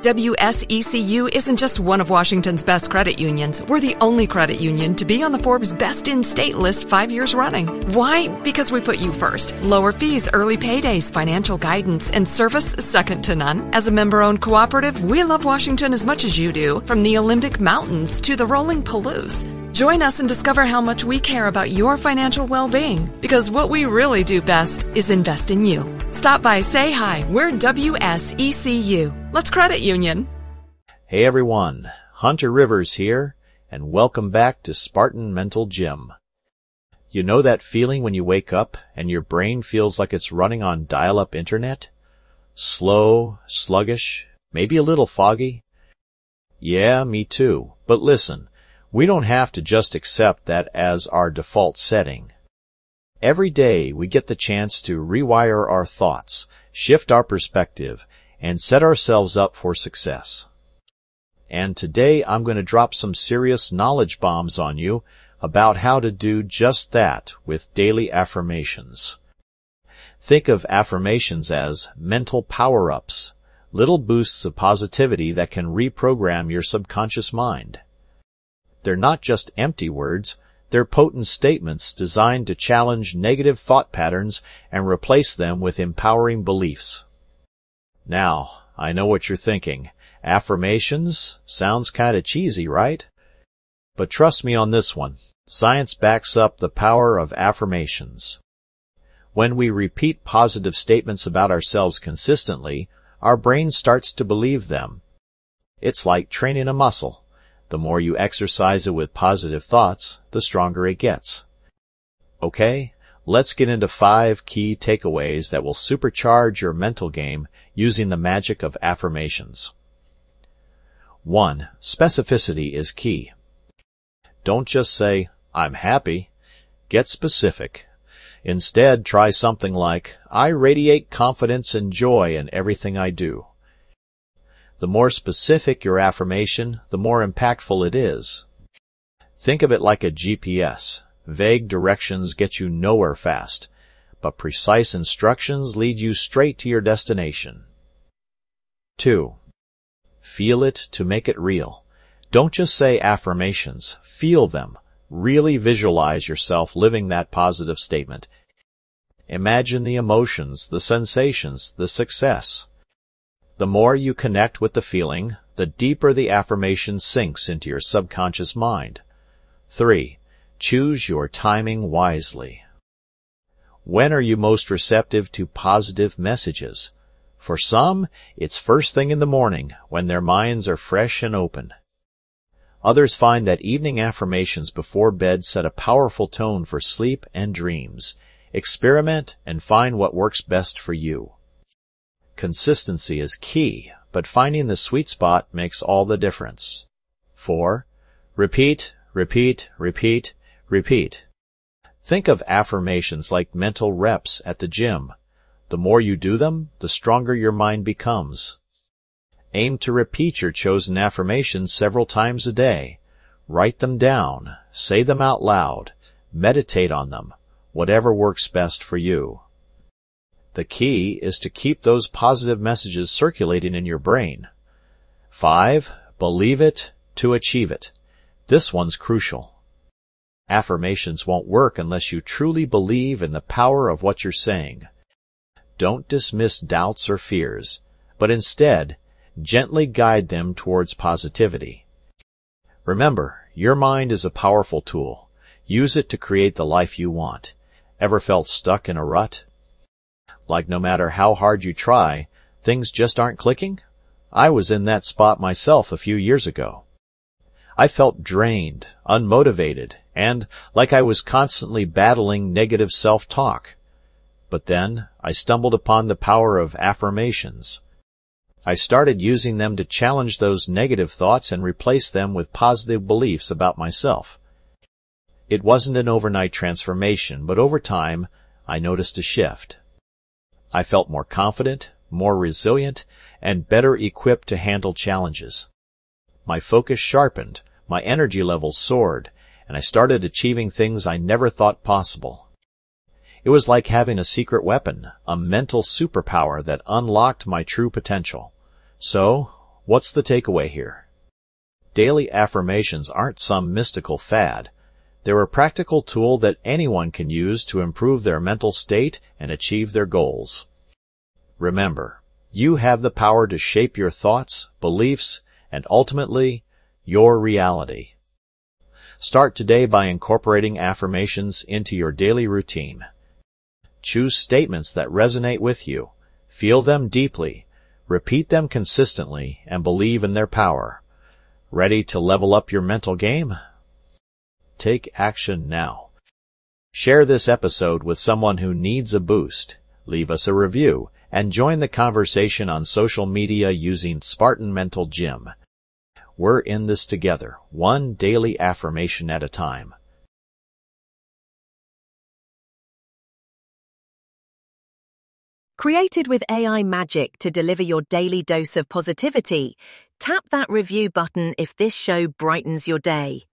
WSECU isn't just one of Washington's best credit unions. We're the only credit union to be on the Forbes Best in State list 5 years running. Why? Because we put you first. Lower fees, early paydays, financial guidance, and service second to none. As a member-owned cooperative, we love Washington as much as you do, from the Olympic Mountains to the rolling Palouse. Join us and discover how much we care about your financial well-being, because what we really do best is invest in you. Stop by, say hi. We're WSECU. Let's credit union. Hey everyone, Hunter Rivers here, and welcome back to Spartan Mental Gym. You know that feeling when you wake up and your brain feels like it's running on dial-up internet? Slow, sluggish, maybe a little foggy? Yeah, me too. But listen, we don't have to just accept that as our default setting. Every day we get the chance to rewire our thoughts, shift our perspective, and set ourselves up for success. And today I'm going to drop some serious knowledge bombs on you about how to do just that with daily affirmations. Think of affirmations as mental power-ups, little boosts of positivity that can reprogram your subconscious mind. They're not just empty words, they're potent statements designed to challenge negative thought patterns and replace them with empowering beliefs. Now, I know what you're thinking. Affirmations? Sounds kinda cheesy, right? But trust me on this one. Science backs up the power of affirmations. When we repeat positive statements about ourselves consistently, our brain starts to believe them. It's like training a muscle. The more you exercise it with positive thoughts, the stronger it gets. Okay, let's get into 5 key takeaways that will supercharge your mental game using the magic of affirmations. 1. Specificity is key. Don't just say, I'm happy. Get specific. Instead, try something like, I radiate confidence and joy in everything I do. The more specific your affirmation, the more impactful it is. Think of it like a GPS. Vague directions get you nowhere fast, but precise instructions lead you straight to your destination. 2. Feel it to make it real. Don't just say affirmations. Feel them. Really visualize yourself living that positive statement. Imagine the emotions, the sensations, the success. The more you connect with the feeling, the deeper the affirmation sinks into your subconscious mind. 3. Choose your timing wisely. When are you most receptive to positive messages? For some, it's first thing in the morning, when their minds are fresh and open. Others find that evening affirmations before bed set a powerful tone for sleep and dreams. Experiment and find what works best for you. Consistency is key, but finding the sweet spot makes all the difference. 4. Repeat, repeat, repeat, repeat. Think of affirmations like mental reps at the gym. The more you do them, the stronger your mind becomes. Aim to repeat your chosen affirmations several times a day. Write them down, say them out loud, meditate on them, whatever works best for you. The key is to keep those positive messages circulating in your brain. 5. Believe it to achieve it. This one's crucial. Affirmations won't work unless you truly believe in the power of what you're saying. Don't dismiss doubts or fears, but instead, gently guide them towards positivity. Remember, your mind is a powerful tool. Use it to create the life you want. Ever felt stuck in a rut? Like no matter how hard you try, things just aren't clicking? I was in that spot myself a few years ago. I felt drained, unmotivated, and like I was constantly battling negative self-talk. But then I stumbled upon the power of affirmations. I started using them to challenge those negative thoughts and replace them with positive beliefs about myself. It wasn't an overnight transformation, but over time, I noticed a shift. I felt more confident, more resilient, and better equipped to handle challenges. My focus sharpened, my energy levels soared, and I started achieving things I never thought possible. It was like having a secret weapon, a mental superpower that unlocked my true potential. So, What's the takeaway here? Daily affirmations aren't some mystical fad. They're a practical tool that anyone can use to improve their mental state and achieve their goals. Remember, you have the power to shape your thoughts, beliefs, and ultimately, your reality. Start today by incorporating affirmations into your daily routine. Choose statements that resonate with you. Feel them deeply. Repeat them consistently and believe in their power. Ready to level up your mental game? Take action now. Share this episode with someone who needs a boost. Leave us a review and join the conversation on social media using Spartan Mental Gym. We're in this together, one daily affirmation at a time. Created with AI magic to deliver your daily dose of positivity, tap that review button if this show brightens your day.